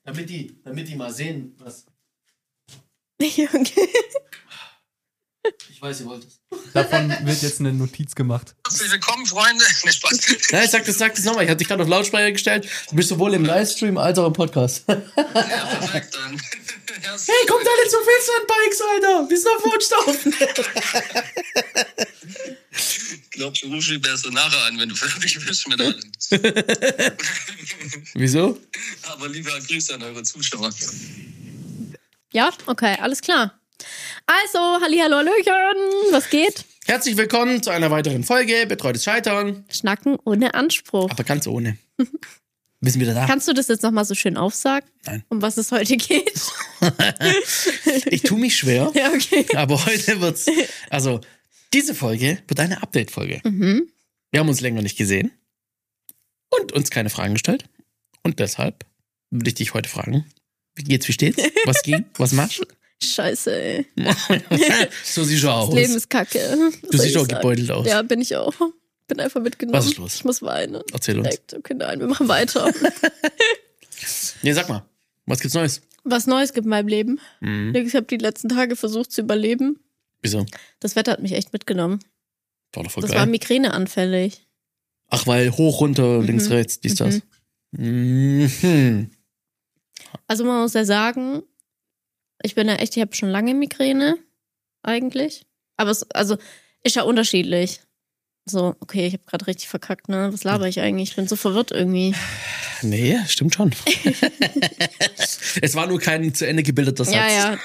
Damit die mal sehen, was... Okay. Ich weiß, ihr wollt es. Davon wird jetzt eine Notiz gemacht. Herzlich willkommen, Freunde. Nee, Spaß. Nein, sag das nochmal. Ich hatte dich gerade auf Lautsprecher gestellt. Du bist sowohl im Livestream als auch im Podcast. Ja, perfekt dann. Hey, kommt alle zu Filzland-Bikes, Alter! Wir sind auf Wunsch Ich glaube, du rufst mich besser nachher an, wenn du fertig bist mit allem. Wieso? Aber lieber Grüße an eure Zuschauer. Ja, okay, alles klar. Also, hallihallo, Hallöchen, was geht? Herzlich willkommen zu einer weiteren Folge Betreutes Scheitern. Schnacken ohne Anspruch. Aber ganz ohne. Wir sind wieder da. Kannst du das jetzt nochmal so schön aufsagen? Nein. Um was es heute geht? Ich tue mich schwer, Ja, okay. aber heute wird's... Also, diese Folge wird eine Update-Folge. Mhm. Wir haben uns länger nicht gesehen und uns keine Fragen gestellt. Und deshalb würde ich dich heute fragen, wie geht's, wie steht's? Was ging? Was machst du? Scheiße, ey. So siehst du aus. Das Leben ist kacke. Du siehst auch gebeutelt aus. Ja, bin ich auch. Bin einfach mitgenommen. Was ist los? Ich muss weinen. Erzähl uns. Direkt. Okay, nein, wir machen weiter. Nee, sag mal, was gibt's Neues? Was Neues gibt in meinem Leben. Mhm. Ich habe die letzten Tage versucht zu überleben. Wieso? Das Wetter hat mich echt mitgenommen. War doch voll Das geil. war migräneanfällig. Ach, weil hoch, runter, links, rechts, dies, das. Mhm. Also man muss ja sagen, ich habe schon lange Migräne, eigentlich. Aber es ist ja unterschiedlich. So, okay, ich habe gerade richtig verkackt, ne? Was laber ich eigentlich? Ich bin so verwirrt irgendwie. Nee, stimmt schon. Es war nur kein zu Ende gebildeter Satz. Ja.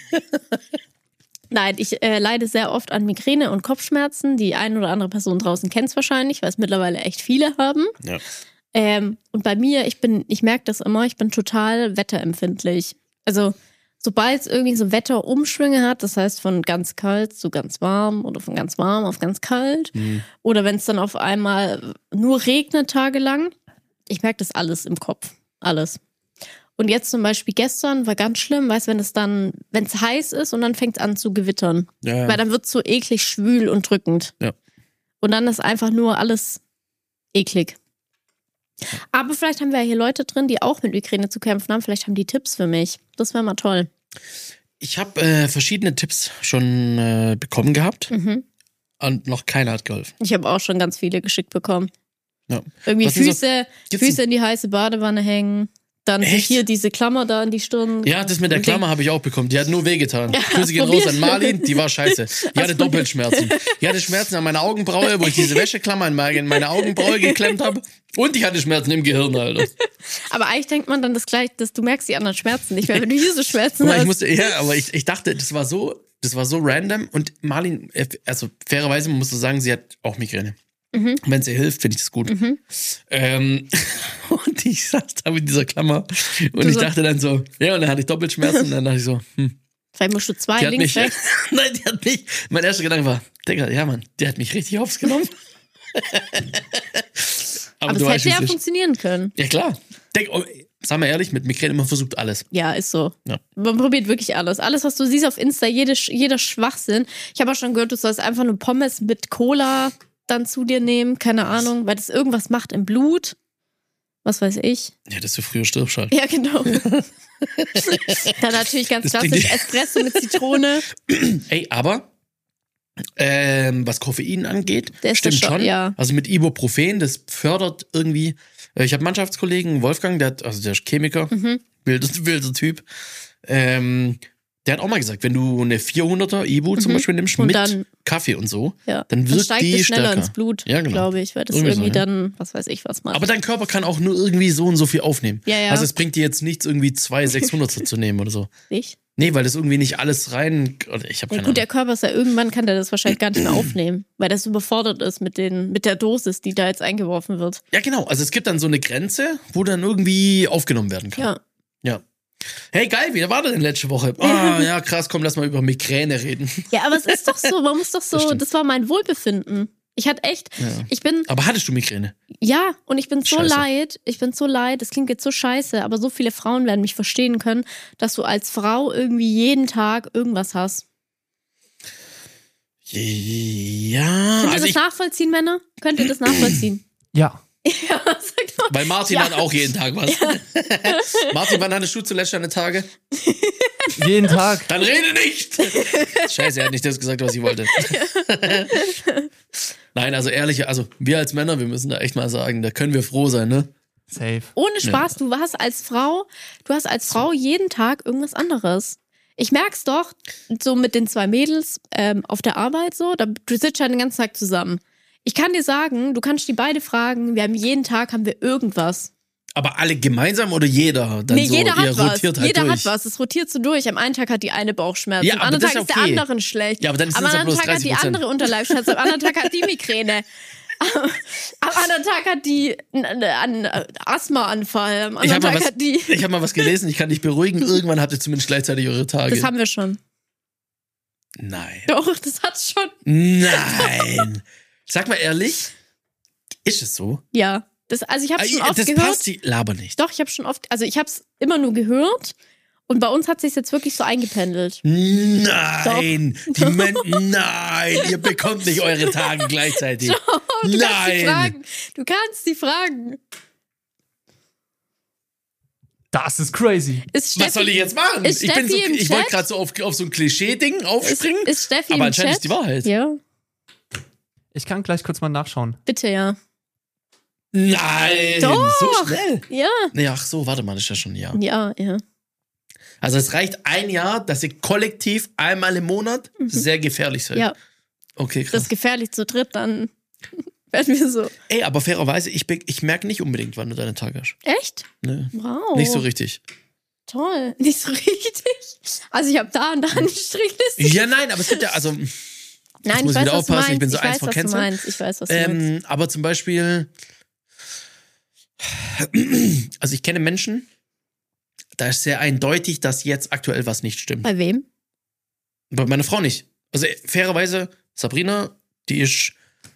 Nein, ich leide sehr oft an Migräne und Kopfschmerzen. Die eine oder andere Person draußen kennt es wahrscheinlich, weil es mittlerweile echt viele haben. Ja. Und bei mir, ich merke das immer, ich bin total wetterempfindlich. Also, sobald es irgendwie so Wetterumschwünge hat, das heißt von ganz kalt zu ganz warm oder von ganz warm auf ganz kalt, oder wenn es dann auf einmal nur regnet tagelang, ich merke das alles im Kopf. Alles. Und jetzt zum Beispiel gestern war ganz schlimm, weißt du, wenn es heiß ist und dann fängt es an zu gewittern. Ja. Weil dann wird es so eklig schwül und drückend. Ja. Und dann ist einfach nur alles eklig. Aber vielleicht haben wir ja hier Leute drin, die auch mit Migräne zu kämpfen haben. Vielleicht haben die Tipps für mich. Das wäre mal toll. Ich habe verschiedene Tipps schon bekommen gehabt und noch keiner hat geholfen. Ich habe auch schon ganz viele geschickt bekommen. Ja. Irgendwie Was sind so- Füße in die heiße Badewanne hängen. Dann Echt? hier diese Klammer da in die Stirn. Ja, das mit der Klammer habe ich auch bekommen. Die hat nur wehgetan. Grüße gehen probier. raus an Marlin, die war scheiße. Die hatte Doppelschmerzen. Die hatte Schmerzen an meiner Augenbraue, wo ich diese Wäscheklammer in meine Augenbraue geklemmt habe. Und ich hatte Schmerzen im Gehirn, Alter. Aber eigentlich denkt man dann das gleich, dass du merkst die anderen Schmerzen nicht mehr, wenn du hier so Schmerzen Guck mal, hast. aber ich dachte, das war so random. Und Marlin, also fairerweise, man muss so sagen, sie hat auch Migräne. Wenn es ihr hilft, finde ich das gut. Und ich saß da mit dieser Klammer und ich dachte dann so, ja, und dann hatte ich Doppelschmerzen und dann dachte ich so, Vielleicht musst du zwei die hat links mich, rechts. nein, die hat mich, mein erster Gedanke war, Digga, ja Mann, die hat mich richtig hops genommen. Aber du es weißt, hätte wie ja es ist. funktionieren können. Ja klar. Sag mal ehrlich, mit Migräne, man versucht alles. Ja, ist so. Ja. Man probiert wirklich alles. Alles, was du siehst auf Insta, jeder Schwachsinn. Ich habe auch schon gehört, du sollst einfach nur Pommes mit Cola dann zu dir nehmen. Keine Ahnung, weil das irgendwas macht im Blut. Was weiß ich. Ja, dass du früher stirbst halt. Ja, genau. Dann natürlich ganz Das klassisch klingt- Espresso mit Zitrone. Ey, aber was Koffein angeht, Der ist stimmt das schon, schon. ja. Also mit Ibuprofen, das fördert irgendwie. Ich habe einen Mannschaftskollegen, Wolfgang, der ist Chemiker, wilder Typ. Der hat auch mal gesagt, wenn du eine 400er Ibu zum Beispiel nimmst Und mit dann- Kaffee und so, Ja. dann wirkt steigt die es schneller stärker. ins Blut, Ja, genau. glaube ich, weil das Irgendwie so, irgendwie ja. dann, was weiß ich, was macht. Aber dein Körper kann auch nur irgendwie so und so viel aufnehmen. Ja, ja. Also es bringt dir jetzt nichts, irgendwie 2 600er zu nehmen oder so. nicht? Nee, weil das irgendwie nicht alles rein. Ich habe Ja, keine gut, der Ahnung. Körper ist ja irgendwann kann der das wahrscheinlich gar nicht mehr aufnehmen, weil das überfordert ist mit der Dosis, die da jetzt eingeworfen wird. Ja, genau. Also es gibt dann so eine Grenze, wo dann irgendwie aufgenommen werden kann. Ja. Ja. Hey, geil, wie war das denn letzte Woche? Ah, ja, krass, komm, lass mal über Migräne reden. Ja, aber es ist doch so, man muss doch Das so, stimmt. das war mein Wohlbefinden. Ich hatte echt, ich bin, Aber hattest du Migräne? ja, und ich bin so Scheiße. leid, das klingt jetzt so scheiße, aber so viele Frauen werden mich verstehen können, dass du als Frau irgendwie jeden Tag irgendwas hast. Ja, Könnt ihr also das nachvollziehen, Männer? Könnt ihr das nachvollziehen? Ja. Ja, sag doch. Weil Martin hat auch jeden Tag was. Martin, wann hattest du zuletzt deine Tage? Jeden Tag. Dann rede nicht! Scheiße, er hat nicht das gesagt, was ich wollte. Nein, also ehrlich, also wir als Männer, wir müssen da echt mal sagen, da können wir froh sein, ne? Safe. Ohne Spaß, du hast als Frau jeden Tag irgendwas anderes. Ich merk's doch, so mit den 2 Mädels auf der Arbeit so, du sitzt halt den ganzen Tag zusammen. Ich kann dir sagen, du kannst die beide fragen, jeden Tag haben wir irgendwas. Aber alle gemeinsam oder jeder? Dann so, jeder hat was. rotiert halt Jeder durch. hat was. Es rotiert so durch. Am einen Tag hat die eine Bauchschmerzen, Ja, am aber anderen das Tag ist ist der okay. anderen schlecht. Ja, aber dann ist am es ja anderen bloß Tag hat die 30%. andere Unterleibschmerzen, am anderen Tag hat die Migräne. Am anderen Tag hat die einen Asthmaanfall. Am Ich anderen habe Tag hat die. hab mal was gelesen, ich kann dich beruhigen. Irgendwann habt ihr zumindest gleichzeitig eure Tage. Das haben wir schon. Nein. Doch, das hat's schon. Nein. Sag mal ehrlich, ist es so? Ja. Also ich habe schon oft das gehört. passt, laber nicht. Doch, ich habe schon oft. Also ich habe es immer nur gehört. Und bei uns hat sich jetzt wirklich so eingependelt. Nein, nein, ihr bekommt nicht eure Tage gleichzeitig. Du kannst die Nein. fragen. Du kannst die fragen. Das ist crazy. Was soll ich jetzt machen? Ist Ich Steffi im ich wollte Chat? gerade so auf so ein Klischee-Ding aufspringen. Ist Steffi aber im anscheinend Chat? ist die Wahrheit. Ja, Ich kann gleich kurz mal nachschauen. bitte, ja. Nein, Doch. so schnell. Ja. Nee, ach so, warte mal, das ist ja schon ein Jahr. Ja, ja. Also es reicht ein Jahr, dass ihr kollektiv einmal im Monat sehr gefährlich seid. Ja. Okay, krass. Das ist gefährlich zu dritt, dann werden wir so. Ey, aber fairerweise, ich merke nicht unbedingt, wann du deine Tage hast. Echt? Ne? Wow. Nicht so richtig. Toll. Nicht so richtig. Also ich habe da und da eine Strichliste. Ja, nein, aber es gibt ja, also Nein, muss ich weiß, wieder was du aufpassen, ich meinst. bin so Ich eins weiß, vor was du Cancer. meinst. Ich weiß, was du meinst. Aber zum Beispiel, also ich kenne Menschen, da ist sehr eindeutig, dass jetzt aktuell was nicht stimmt. Bei wem? Bei meiner Frau nicht. Also fairerweise, Sabrina, die ist,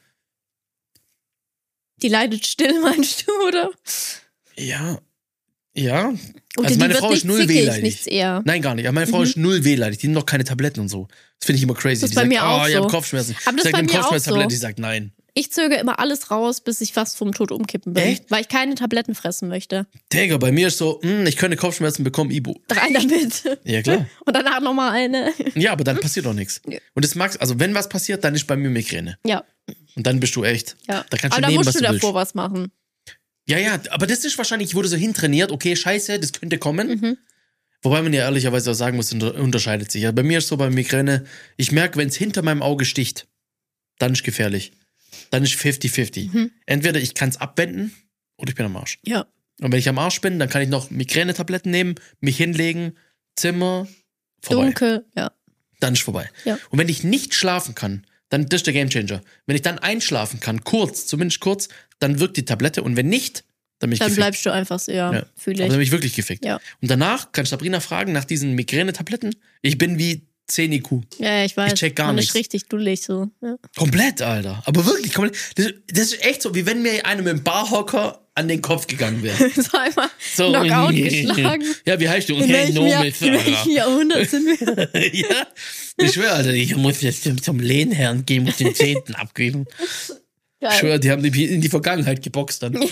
Die leidet still, meinst du, oder? ja. Oder Also die meine wird Frau ist nicht null zickig, wehleidig. nichts eher. Nein, gar nicht. Aber meine Frau ist null wehleidig. Die nimmt noch keine Tabletten und so. Das finde ich immer crazy. Das ist Die bei sagt, mir auch ich habe so. Kopfschmerzen. Aber das ich ist bei sage, mir auch Kopfschmerztablette. so. Die sagt nein. Ich zögere immer alles raus, bis ich fast vom Tod umkippen bin. Echt? Weil ich keine Tabletten fressen möchte. Digga, bei mir ist so, ich könnte Kopfschmerzen bekommen, Ibu. Rein damit. Ja, klar. Und danach nochmal eine. Ja, aber dann passiert auch nichts. Ja. Und das magst, also wenn was passiert, dann ist bei mir Migräne. Ja, Und dann bist du echt. ja. Da kannst Aber du da nehmen, musst was du du willst. davor was machen. Ja, aber das ist wahrscheinlich, ich wurde so hintrainiert, okay, scheiße, das könnte kommen. Wobei man ja ehrlicherweise auch sagen muss, unterscheidet sich. Ja, bei mir ist so bei Migräne, ich merke, wenn es hinter meinem Auge sticht, dann ist gefährlich. Dann ist 50-50. Entweder ich kann es abwenden oder ich bin am Arsch. Ja. Und wenn ich am Arsch bin, dann kann ich noch Migränetabletten nehmen, mich hinlegen, Zimmer, vorbei. Dunkel, ja. Dann ist vorbei. Ja. Und wenn ich nicht schlafen kann, dann das ist der Gamechanger. Wenn ich dann einschlafen kann, zumindest kurz, dann wirkt die Tablette und wenn nicht, dann bin ich Dann gefickt. bleibst du einfach so, ja, Ja. fühle Aber ich. dann bin ich wirklich gefickt. Ja. Und danach kann Sabrina fragen nach diesen Migränetabletten. Ich bin wie 10 IQ. Ja, ich weiß. Ich check gar Man nichts. ist richtig dullig so. Ja. Komplett, Alter. Aber wirklich, komplett. Das ist echt so, wie wenn mir einer mit dem Barhocker an den Kopf gegangen wäre. So einmal So, Knockout geschlagen. Ja, wie heißt du? In welchem Jahrhundert sind wir? Ja, ich schwöre, Alter, ich muss jetzt zum Lehnherrn gehen, muss den 10. abgeben. Ich Geil. schwöre, die haben die in die Vergangenheit geboxt dann.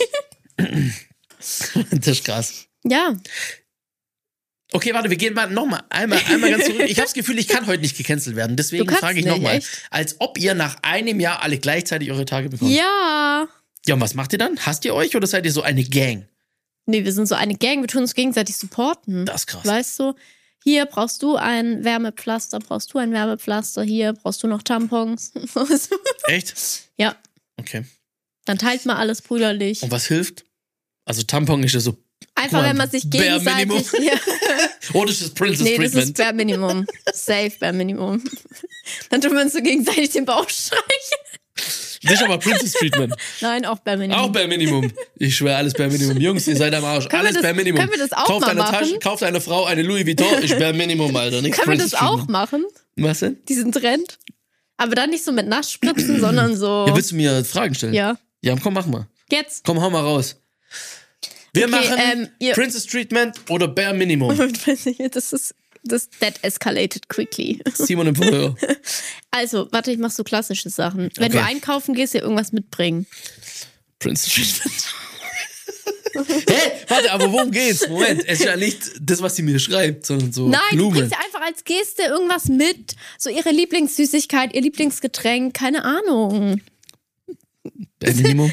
Das ist krass. Ja, Okay, warte, wir gehen mal nochmal einmal ganz zurück. Ich habe das Gefühl, ich kann heute nicht gecancelt werden. Deswegen kannst frage ich nicht, nochmal. echt? Als ob ihr nach einem Jahr alle gleichzeitig eure Tage bekommt. ja. Ja, und was macht ihr dann? Hasst ihr euch oder seid ihr so eine Gang? Nee, wir sind so eine Gang, wir tun uns gegenseitig supporten. Das ist krass. Weißt du, hier brauchst du ein Wärmepflaster, hier brauchst du noch Tampons. Echt? Ja, Okay. dann teilt man alles brüderlich. Und was hilft? Also Tampon ist ja so. Einfach, wenn man sich Bare gegenseitig... Minimum. Ja. Oh, das ist Princess Nee, das ist Treatment. Bare Minimum. Safe Bare Minimum. Dann tun wir uns so gegenseitig den Bauch streichen. Das ist aber Princess Treatment. Nein, auch Bare Minimum. Auch Bare Minimum. Ich schwöre, alles Bare Minimum. Jungs, ihr seid am Arsch. Können wir Alles das- Bare Minimum. können wir das auch kauft mal eine machen? Tasche, kauft eine Frau eine Louis Vuitton, ist Bare Minimum, Alter. Nichts Können wir Princess das auch Treatment. machen? Was denn? Diesen Trend? Aber dann nicht so mit Nassspritzen, sondern so... Ja, willst du mir Fragen stellen? Ja. Ja, komm, mach mal. Jetzt. Komm, hau mal raus. Wir Okay, machen ihr- Princess Treatment oder Bare Minimum. That escalated quickly. Simon im Feuer. Also, warte, ich mach so klassische Sachen. Wenn Okay. du einkaufen gehst, dir irgendwas mitbringen. Princess Treatment. Hä? Warte, aber worum geht's? Moment, es ist ja nicht das, was sie mir schreibt, sondern so Nein, du Blumen. bringst ihr einfach als Geste irgendwas mit. So ihre Lieblingssüßigkeit, ihr Lieblingsgetränk, keine Ahnung. Minimum.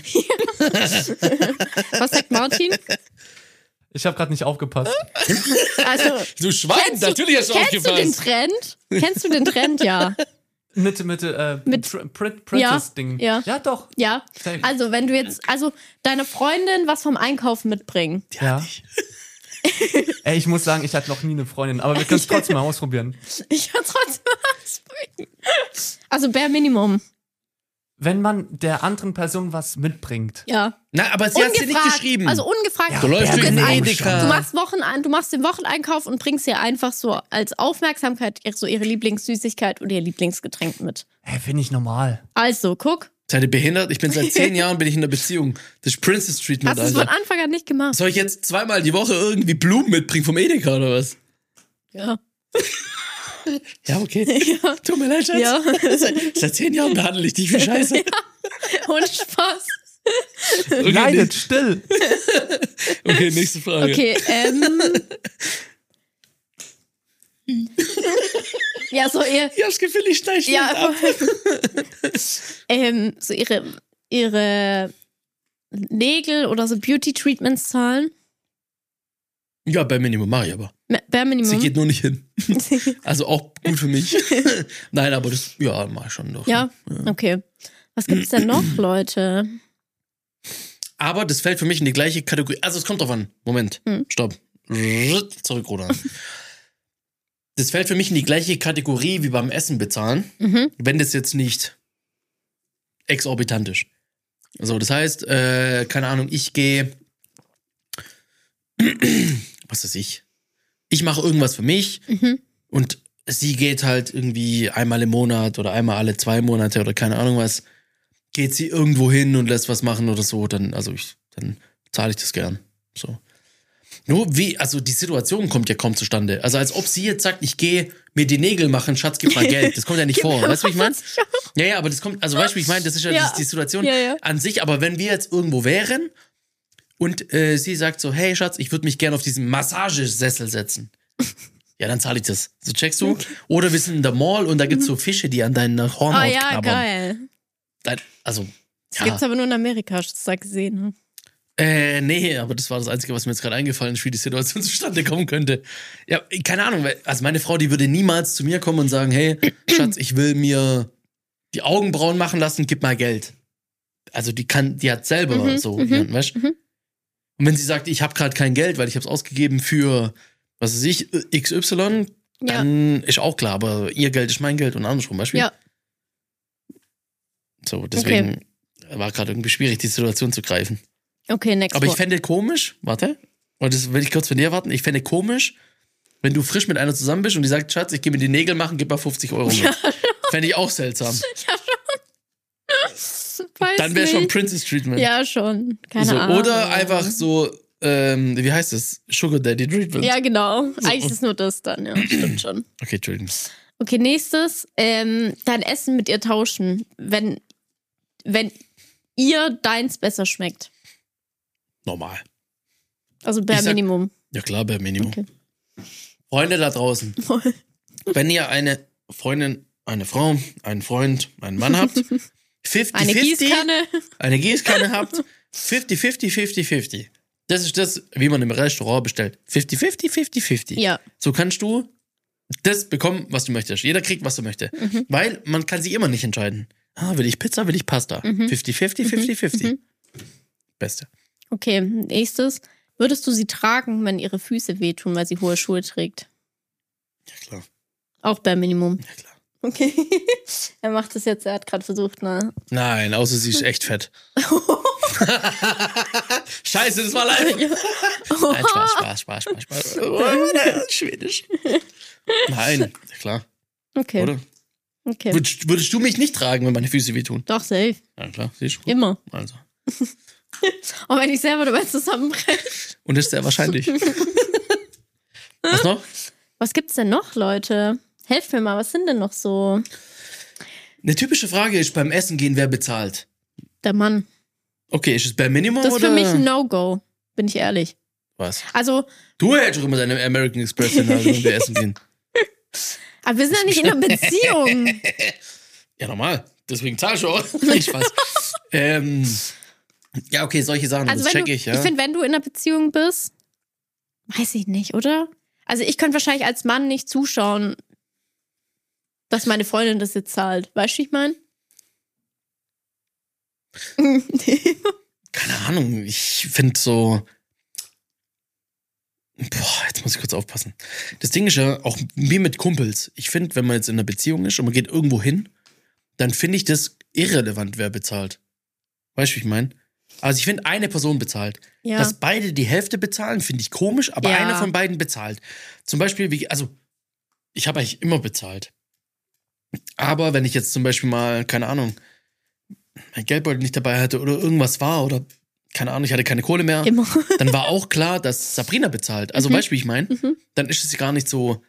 Was sagt Martin? Ich habe gerade nicht aufgepasst. Also, Du Schwein, natürlich hast du kennst du den aufgepasst. Trend? Kennst du den Trend, ja. Mit Ja, Princess-Ding. ja. Ja, doch. Ja, Safe. also wenn du jetzt, also deine Freundin was vom Einkaufen mitbringen. Ja. Ey, ich muss sagen, ich hatte noch nie eine Freundin, aber wir können es trotzdem mal ausprobieren. Ich kann trotzdem was bringen. Also bare Minimum. Wenn man der anderen Person was mitbringt. Ja. Na, aber sie hat sie nicht geschrieben. Also ungefragt. Du läufst durch gehst den ein- Edeka. Du machst den Wocheneinkauf und bringst ihr einfach so als Aufmerksamkeit so ihre Lieblingssüßigkeit oder ihr Lieblingsgetränk mit. Hä, finde ich normal. Also, guck. Seid ihr behindert? Ich bin seit 10 Jahren in einer Beziehung. Das ist Princess Treatment, Hast du es von Alter. Anfang an nicht gemacht? Soll ich jetzt zweimal die Woche irgendwie Blumen mitbringen vom Edeka oder was? Ja. Ja, okay. Ja. Tut mir leid, Schatz. Ja. Seit 10 Jahren behandle ich dich wie Scheiße. Und Spaß. Okay, Leidet still. Okay, nächste Frage. Okay, ja, so ihr. Ich hab das Gefühl, ich steige schlecht ab. So ihre Nägel oder so Beauty-Treatments zahlen. Ja, bei Minimum mache ich aber. Bare Minimum. Sie geht nur nicht hin. Also auch gut für mich. Nein, aber das, ja, mach ich schon noch. Ja, okay. Was gibt's denn noch, Leute? Aber das fällt für mich in die gleiche Kategorie. Also es kommt drauf an. Moment. Stopp. Zurück, Roland. Das fällt für mich in die gleiche Kategorie wie beim Essen bezahlen, wenn das jetzt nicht exorbitant ist. So, das heißt, keine Ahnung, ich gehe, was weiß ich, ich mache irgendwas für mich und sie geht halt irgendwie einmal im Monat oder einmal alle 2 Monate oder keine Ahnung was, geht sie irgendwo hin und lässt was machen oder so, dann zahle ich das gern. So. Nur also die Situation kommt ja kaum zustande. Also als ob sie jetzt sagt, ich gehe mir die Nägel machen, Schatz, gib mal Geld. Das kommt ja nicht vor. Weißt du, wie ich meine? Ja, aber das kommt, also weißt du, wie ich meine? Das ist ja, Ja. Das ist die Situation Ja. an sich. Aber wenn wir jetzt irgendwo wären und sie sagt so, hey Schatz, ich würde mich gerne auf diesen Massagesessel setzen. Ja, dann zahle ich das. So checkst du? Oder wir sind in der Mall und da gibt's so Fische, die an deinen Hornhaut Oh ja, knabbern. geil. Also, Das ja. gibt's aber nur in Amerika, hast du das gesehen. Hm? Nee, aber das war das Einzige, was mir jetzt gerade eingefallen ist, wie die Situation zustande kommen könnte. Ja, keine Ahnung, also meine Frau, die würde niemals zu mir kommen und sagen, hey, Schatz, ich will mir die Augenbrauen machen lassen, gib mal Geld. Also die hat selber so, weißt du? Und wenn sie sagt, ich habe gerade kein Geld, weil ich habe es ausgegeben für, was weiß ich, XY, dann ist auch klar, aber ihr Geld ist mein Geld und andersrum, weißt du? Ja. So, deswegen war gerade irgendwie schwierig, die Situation zu greifen. Okay, next Aber ich one. fände komisch, warte, und das will ich kurz von dir warten, ich fände komisch, wenn du frisch mit einer zusammen bist und die sagt, Schatz, ich gehe mir die Nägel machen, gib mal 50 € mit. Fände ich auch seltsam. Weiß Dann wäre schon nicht. Princess Treatment. Ja, schon. Keine so, Ahnung. oder einfach so, wie heißt das? Sugar Daddy Treatment. Ja, genau. Eigentlich ist es nur das dann, ja. Stimmt schon. Okay, Entschuldigung. Okay, nächstes. Dein Essen mit ihr tauschen, wenn ihr deins besser schmeckt. Normal. Also bare Ich sag- Minimum. Ja klar, bei Minimum. Okay. Freunde da draußen, wenn ihr eine Freundin, eine Frau, einen Freund, einen Mann habt, 50-50, Eine Gießkanne. eine Gießkanne habt, 50-50. Das ist das, wie man im Restaurant bestellt. 50-50. Ja. So kannst du das bekommen, was du möchtest. Jeder kriegt, was er möchte. Weil man kann sich immer nicht entscheiden. Will ich Pizza, will ich Pasta? 50-50. Beste. Okay, nächstes. Würdest du sie tragen, wenn ihre Füße wehtun, weil sie hohe Schuhe trägt? Ja, klar. Auch bare Minimum. Ja, klar. Okay. Er macht das jetzt, er hat gerade versucht, ne? Nein, außer sie ist echt fett. Scheiße, das war live. Nein, Spaß. Schwedisch. Nein, ja, klar. Okay. Oder? Okay. Würdest du mich nicht tragen, wenn meine Füße wehtun? Doch, safe. Ja, klar, siehst du. Immer. Also. Auch wenn ich selber dabei zusammenbreche. Und das ist sehr wahrscheinlich. Was noch? Was gibt's denn noch, Leute? Helft mir mal, was sind denn noch so? Eine typische Frage ist beim Essen gehen, wer bezahlt? Der Mann. Okay, ist es Bare Minimum Das ist oder? für mich ein No-Go, bin ich ehrlich. Was? Also, Du hättest doch immer deine American Express in wenn wir essen gehen. aber wir sind ja nicht in einer Beziehung. Ja, normal. Deswegen zahlst du auch. Nicht Spaß. Ja, okay, solche Sachen, Also das wenn check ich, ja. Ich finde, wenn du in einer Beziehung bist, weiß ich nicht, oder? Also ich könnte wahrscheinlich als Mann nicht zuschauen, dass meine Freundin das jetzt zahlt. Weißt du, wie ich meine? Keine Ahnung, ich finde so. Boah, jetzt muss ich kurz aufpassen. Das Ding ist ja auch wie mit Kumpels. Ich finde, wenn man jetzt in einer Beziehung ist und man geht irgendwo hin, dann finde ich das irrelevant, wer bezahlt. Weißt du, wie ich meine? Also ich finde, eine Person bezahlt. Ja. Dass beide die Hälfte bezahlen, finde ich komisch, aber Ja. einer von beiden bezahlt. Zum Beispiel, ich habe eigentlich immer bezahlt. Aber wenn ich jetzt zum Beispiel mal, keine Ahnung, mein Geldbeutel nicht dabei hatte oder irgendwas war oder, keine Ahnung, ich hatte keine Kohle mehr, Immer. dann war auch klar, dass Sabrina bezahlt. Also weißt du, wie ich meine? Dann ist es gar nicht so,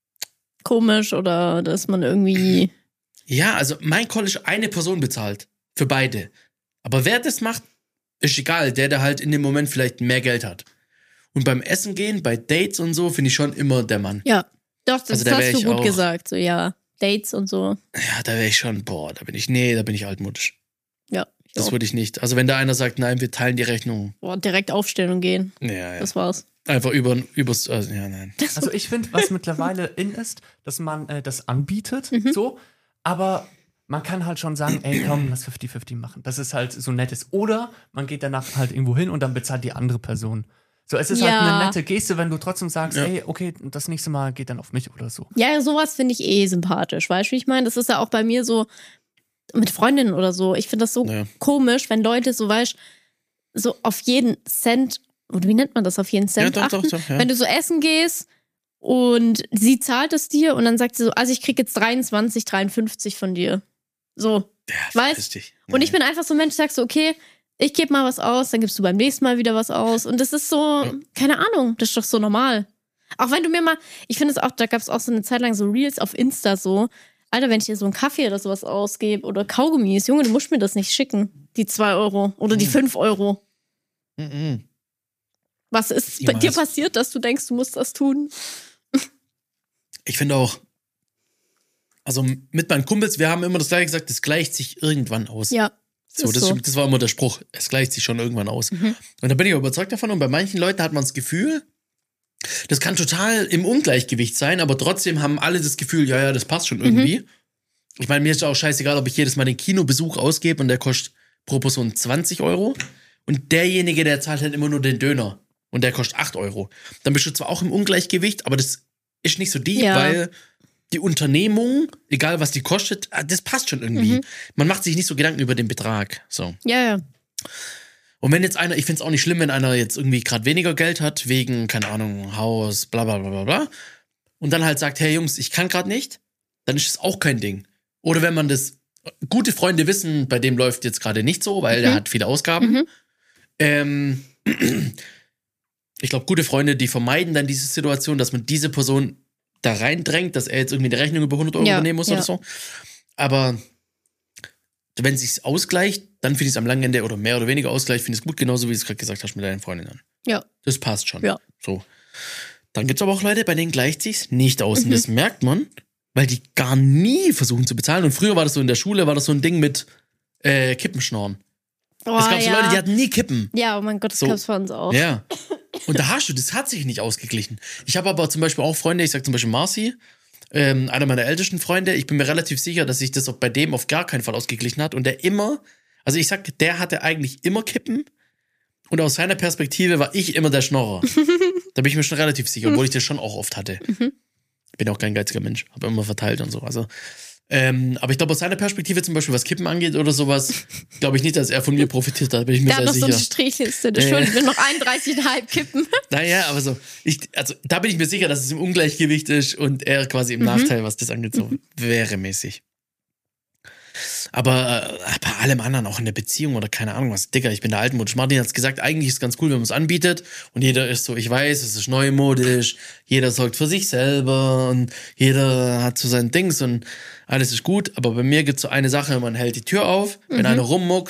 Komisch oder dass man irgendwie. ja, also mein Call ist eine Person bezahlt. Für beide. Aber wer das macht, ist egal. Der halt in dem Moment vielleicht mehr Geld hat. Und beim Essen gehen, bei Dates und so, finde ich schon immer der Mann. Ja, doch, das Also da wär hast du ich gut auch- gesagt. So, ja, Dates und so. Ja, da wäre ich schon, da bin ich altmodisch. Ja. Das ja. würde ich nicht. Also wenn da einer sagt, nein, wir teilen die Rechnung. Boah, direkt aufstehen und gehen. Ja. Das war's. Einfach übers, ja, nein. Also ich finde, was mittlerweile in ist, dass man das anbietet, so, aber man kann halt schon sagen, ey, komm, lass 50-50 machen. Das ist halt so nett ist. Oder man geht danach halt irgendwo hin und dann bezahlt die andere Person. So, es ist halt Ja. eine nette Geste, wenn du trotzdem sagst, Ja. ey, okay, das nächste Mal geht dann auf mich oder so. Ja, sowas finde ich sympathisch. Weißt du, wie ich meine? Das ist ja auch bei mir so mit Freundinnen oder so. Ich finde das so Ja. komisch, wenn Leute so, weißt so auf jeden Cent, oder wie nennt man das, auf jeden Cent Ja, doch, achten? doch, ja. Wenn du so essen gehst und sie zahlt es dir und dann sagt sie so, also ich krieg jetzt 23,53 von dir. So, weißt? Richtig. Und ich bin einfach so ein Mensch, sagst so, okay, ich gebe mal was aus, dann gibst du beim nächsten Mal wieder was aus. Und das ist so, keine Ahnung, das ist doch so normal. Auch wenn du mir mal, ich finde es auch, da gab es auch so eine Zeit lang so Reels auf Insta so, Alter, wenn ich dir so einen Kaffee oder sowas ausgebe oder Kaugummis, Junge, du musst mir das nicht schicken, die 2 Euro oder die 5 Euro. Mhm. Was ist bei dir Niemals. passiert, dass du denkst, du musst das tun? Ich finde auch, also mit meinen Kumpels, wir haben immer das gleiche gesagt, das gleicht sich irgendwann aus. Ja, So, ist das, so. das war immer der Spruch. Es gleicht sich schon irgendwann aus. Und da bin ich auch überzeugt davon. Und bei manchen Leuten hat man das Gefühl, das kann total im Ungleichgewicht sein, aber trotzdem haben alle das Gefühl, ja, das passt schon irgendwie. Ich meine, mir ist auch scheißegal, ob ich jedes Mal den Kinobesuch ausgebe und der kostet pro Person 20 Euro. Und derjenige, der zahlt halt immer nur den Döner. Und der kostet 8 Euro. Dann bist du zwar auch im Ungleichgewicht, aber das ist nicht so deep, Ja. weil die Unternehmung, egal was die kostet, das passt schon irgendwie. Man macht sich nicht so Gedanken über den Betrag. So. Ja, ja. Und wenn jetzt einer, ich finde es auch nicht schlimm, wenn einer jetzt irgendwie gerade weniger Geld hat, wegen, keine Ahnung, Haus, bla bla bla bla bla, und dann halt sagt, hey Jungs, ich kann gerade nicht, dann ist es auch kein Ding. Oder wenn man das, gute Freunde wissen, bei dem läuft jetzt gerade nicht so, weil der hat viele Ausgaben. Ich glaube, gute Freunde, die vermeiden dann diese Situation, dass man diese Person da reindrängt, dass er jetzt irgendwie eine Rechnung über 100 Euro Ja, übernehmen muss ja. oder so. Aber wenn es sich ausgleicht, dann finde ich es am langen Ende oder mehr oder weniger ausgleicht, finde ich es gut, genauso wie du es gerade gesagt hast mit deinen Freundinnen. Ja. Das passt schon. Ja. So. Dann gibt es aber auch Leute, bei denen gleicht sich's nicht aus. Und das merkt man, weil die gar nie versuchen zu bezahlen. Und früher war das so in der Schule, war das so ein Ding mit Kippenschnorren. Oh, Es gab so ja. Leute, die hatten nie Kippen. Ja, oh mein Gott, das So. gab's bei uns auch. Ja. Und da hast du, das hat sich nicht ausgeglichen. Ich habe aber zum Beispiel auch Freunde, ich sag zum Beispiel Marci, einer meiner ältesten Freunde, ich bin mir relativ sicher, dass sich das auch bei dem auf gar keinen Fall ausgeglichen hat und der immer, also ich sag, der hatte eigentlich immer Kippen und aus seiner Perspektive war ich immer der Schnorrer. Da bin ich mir schon relativ sicher, obwohl ich das schon auch oft hatte. Bin auch kein geiziger Mensch, habe immer verteilt und so. Also, aber ich glaube, aus seiner Perspektive zum Beispiel, was Kippen angeht oder sowas, glaube ich nicht, dass er von mir profitiert hat, bin ich mir Da hat sehr noch so sicher. eine Strichliste. Entschuldigung, noch 31,5 Kippen. Naja, aber so, also da bin ich mir sicher, dass es im Ungleichgewicht ist und er quasi im Nachteil, was das angeht, so wäre mäßig. Aber bei allem anderen, auch in der Beziehung oder keine Ahnung was, Digga, ich bin der altmodisch. Martin hat's gesagt, eigentlich ist es ganz cool, wenn man es anbietet und jeder ist so, ich weiß, es ist neumodisch, jeder sorgt für sich selber und jeder hat so sein Dings und alles ist gut, aber bei mir gibt's so eine Sache, man hält die Tür auf, wenn einer rummuckt,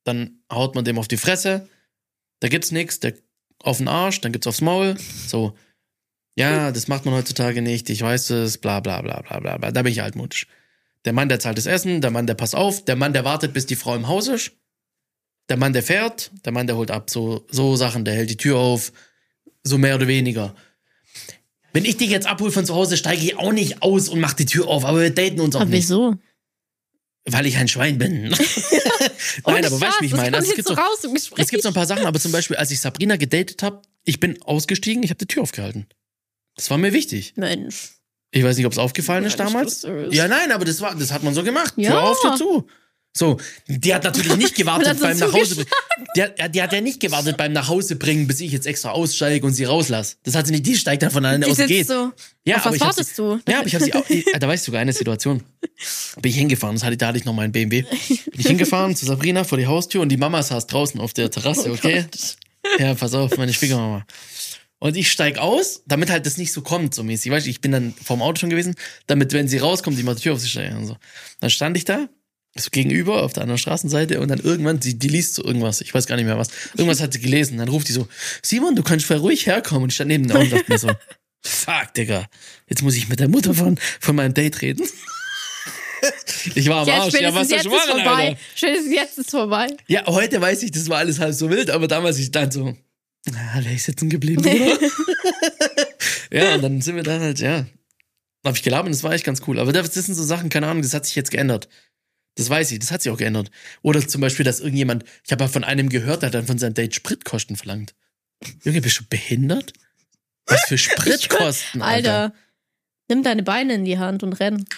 dann haut man dem auf die Fresse, da gibt's nichts, der auf den Arsch, dann gibt's aufs Maul, so. Ja, das macht man heutzutage nicht, ich weiß es, bla bla bla bla bla bla. Da bin ich altmodisch. Der Mann, der zahlt das Essen, der Mann, der passt auf, der Mann, der wartet, bis die Frau im Haus ist, der Mann, der fährt, der Mann, der holt ab, so Sachen, der hält die Tür auf, so mehr oder weniger. Wenn ich dich jetzt abhole von zu Hause, steige ich auch nicht aus und mach die Tür auf, aber wir daten uns auch Aber nicht. wieso? Weil ich ein Schwein bin. Nein, aber weißt du, wie ich meine? Also, es gibt so ein paar Sachen, aber zum Beispiel, als ich Sabrina gedatet habe, ich bin ausgestiegen, ich habe die Tür aufgehalten. Das war mir wichtig. Mensch. Ich weiß nicht, ob es aufgefallen ist damals. Ja, nein, aber das hat man so gemacht. Ja. Tür auf, Tür zu. So, die hat natürlich nicht gewartet beim Nachhausebringen. Die hat ja nicht gewartet beim Nachhausebringen, bis ich jetzt extra aussteige und sie rauslasse. Das hat sie nicht, die steigt dann von alleine aus und geht. So. Ja, auf was wartest du? Ja, aber ich habe sie auch, da weiß ich sogar eine Situation. Bin ich hingefahren, da hatte ich noch meinen BMW. Bin ich hingefahren zu Sabrina vor die Haustür und die Mama saß draußen auf der Terrasse, okay? Ja, pass auf, meine Schwiegermama. Und ich steig aus, damit halt das nicht so kommt, so mäßig. Weißt du, ich bin dann vorm Auto schon gewesen, damit, wenn sie rauskommt, die mal die Tür auf sich steigen und so. Dann stand ich da, so gegenüber auf der anderen Straßenseite und dann irgendwann, die liest so irgendwas, ich weiß gar nicht mehr was. Irgendwas hat sie gelesen, dann ruft die so, Simon, du kannst voll ruhig herkommen. Und ich stand neben der und dachte mir so, fuck, Digga, jetzt muss ich mit der Mutter von meinem Date reden. Ich war am Arsch, ja, was ist schon vorbei? Spätestens jetzt ist vorbei. Ja, heute weiß ich, das war alles halb so wild, aber damals ich dann so, wäre ich sitzen geblieben, oder? Ja, und dann sind wir dann halt, ja. Hab ich gelabert und das war echt ganz cool. Aber das sind so Sachen, keine Ahnung, das hat sich jetzt geändert. Das weiß ich, das hat sich auch geändert. Oder zum Beispiel, dass irgendjemand, ich habe mal von einem gehört, der hat dann von seinem Date Spritkosten verlangt. Junge, bist du behindert? Was für Spritkosten, Alter? Nimm deine Beine in die Hand und renn.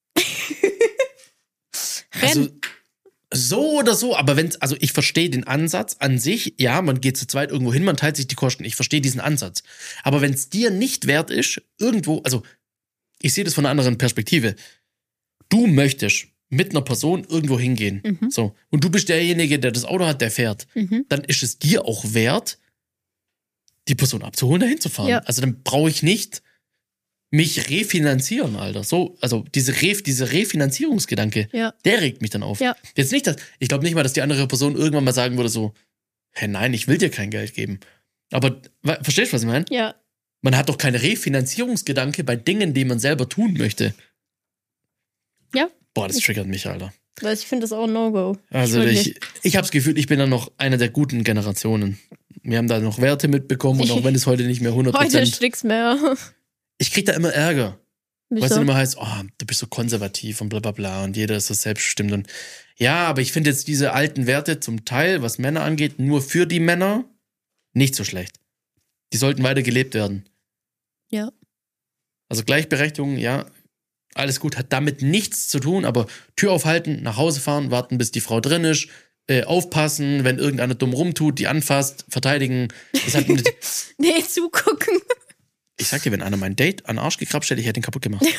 Also, so oder so, aber also ich verstehe den Ansatz an sich, ja, man geht zu zweit irgendwo hin, man teilt sich die Kosten, ich verstehe diesen Ansatz. Aber wenn es dir nicht wert ist, irgendwo, also ich sehe das von einer anderen Perspektive. Du möchtest mit einer Person irgendwo hingehen, so, und du bist derjenige, der das Auto hat, der fährt, dann ist es dir auch wert, die Person abzuholen, dahin zu fahren. Ja. Also dann brauche ich nicht mich refinanzieren, Alter. So, also dieser Refinanzierungsgedanke, der regt mich dann auf. Ja. Jetzt nicht, ich glaube nicht mal, dass die andere Person irgendwann mal sagen würde so, hä, nein, ich will dir kein Geld geben. Aber, verstehst du, was ich meine? Ja. Man hat doch keinen Refinanzierungsgedanke bei Dingen, die man selber tun möchte. Ja. Boah, das triggert mich, Alter. Weil ich finde das auch ein No-Go. Also ich habe das Gefühl, ich bin dann noch einer der guten Generationen. Wir haben da noch Werte mitbekommen und auch wenn es heute nicht mehr 100%... Heute ist nichts mehr. Ich krieg da immer Ärger. Wieso? Weil es dann immer heißt, oh, du bist so konservativ und bla bla bla und jeder ist so selbstbestimmt. Und ja, aber ich finde jetzt diese alten Werte zum Teil, was Männer angeht, nur für die Männer nicht so schlecht. Die sollten weiter gelebt werden. Ja. Also Gleichberechtigung, ja, alles gut, hat damit nichts zu tun, aber Tür aufhalten, nach Hause fahren, warten, bis die Frau drin ist, aufpassen, wenn irgendeiner dumm rumtut, die anfasst, verteidigen. Das hat nee, zugucken. Ich sag dir, wenn einer mein Date an den Arsch gekrapscht hätte, ich hätte ihn kaputt gemacht.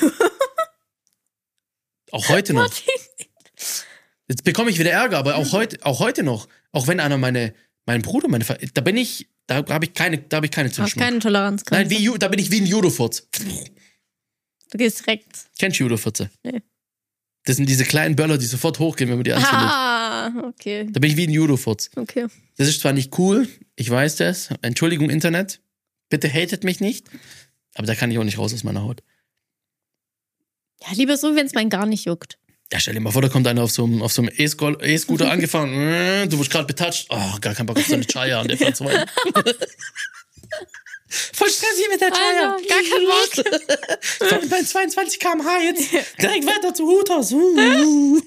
Auch heute noch. Jetzt bekomme ich wieder Ärger, aber auch heute noch. Auch wenn einer mein Bruder, da habe ich keine Zündschnur. Hast keine Toleranz. Nein, da bin ich wie ein Judofurz. Du gehst direkt. Kennst du Judofurze? Nee. Das sind diese kleinen Böller, die sofort hochgehen, wenn man die anzündet. Ah, okay. Da bin ich wie ein Judofurz. Okay. Das ist zwar nicht cool, ich weiß das. Entschuldigung, Internet. Bitte hatet mich nicht. Aber da kann ich auch nicht raus aus meiner Haut. Ja, lieber so, wenn es meinen gar nicht juckt. Ja, stell dir mal vor, da kommt einer auf so einem E-Scooter angefahren. Du wirst gerade betatscht. Oh, gar kein Bock auf so eine Chaya und der fährt so weit. Voll stressig mit der Chaya. Gar kein Bock. Fahren bei 22 km/h jetzt direkt weiter zu Hutos. Junge.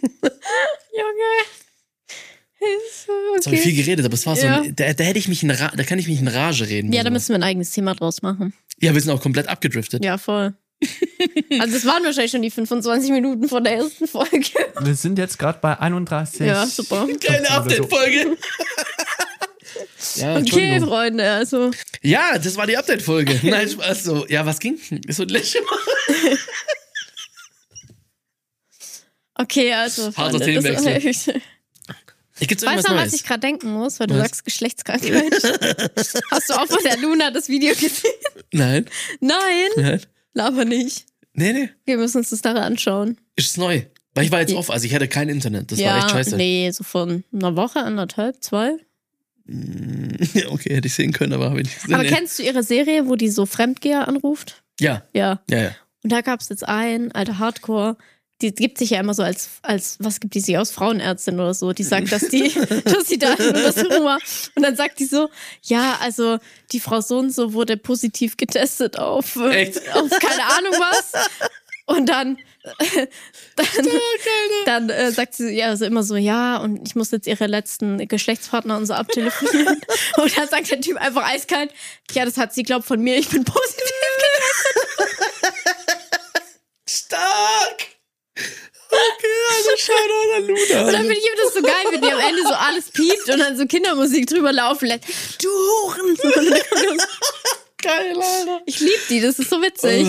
Okay. Jetzt habe ich viel geredet, aber es war so, da kann ich mich in Rage reden. Ja, da müssen wir ein eigenes Thema draus machen. Ja, wir sind auch komplett abgedriftet. Ja, voll. Also es waren wahrscheinlich schon die 25 Minuten von der ersten Folge. Wir sind jetzt gerade bei 31. Ja, super. Keine Update-Folge. Ja, okay, Freunde, also. Ja, das war die Update-Folge. Nein, Spaß so. Ja, was ging? Ist so ein Lächeln. Okay, also. Harter Themenwechsel. Weißt du, was ich gerade denken muss, weil du sagst Geschlechtskrankheit? Hast du auch von der Luna das Video gesehen? Nein. Nein? Laber nicht. Nee. Wir müssen uns das nachher anschauen. Ist es neu? Weil ich war jetzt off, also ich hatte kein Internet. Das war echt scheiße. Nee, so von einer Woche, 1,5, 2. Ja, okay, hätte ich sehen können, aber habe ich nicht gesehen. Aber kennst du ihre Serie, wo die so Fremdgeher anruft? Ja. Ja. Ja. Und da gab es jetzt einen, alter Hardcore, die gibt sich ja immer so als was gibt die sich aus, Frauenärztin oder so, die sagt, dass sie da in Untersuchung war. Und dann sagt die so, ja, also die Frau so und so wurde positiv getestet auf keine Ahnung was. Und dann sagt sie ja also immer so, ja, und ich muss jetzt ihre letzten Geschlechtspartner und so abtelefonieren. Und dann sagt der Typ einfach eiskalt, ja, das hat sie, glaubt von mir, ich bin positiv getestet. Stark! Okay, also Shoutout an Luna. Und dann finde ich immer das so geil, wenn die am Ende so alles piept und dann so Kindermusik drüber laufen lässt. Du Huren! Geil, Alter. Ich liebe die, das ist so witzig.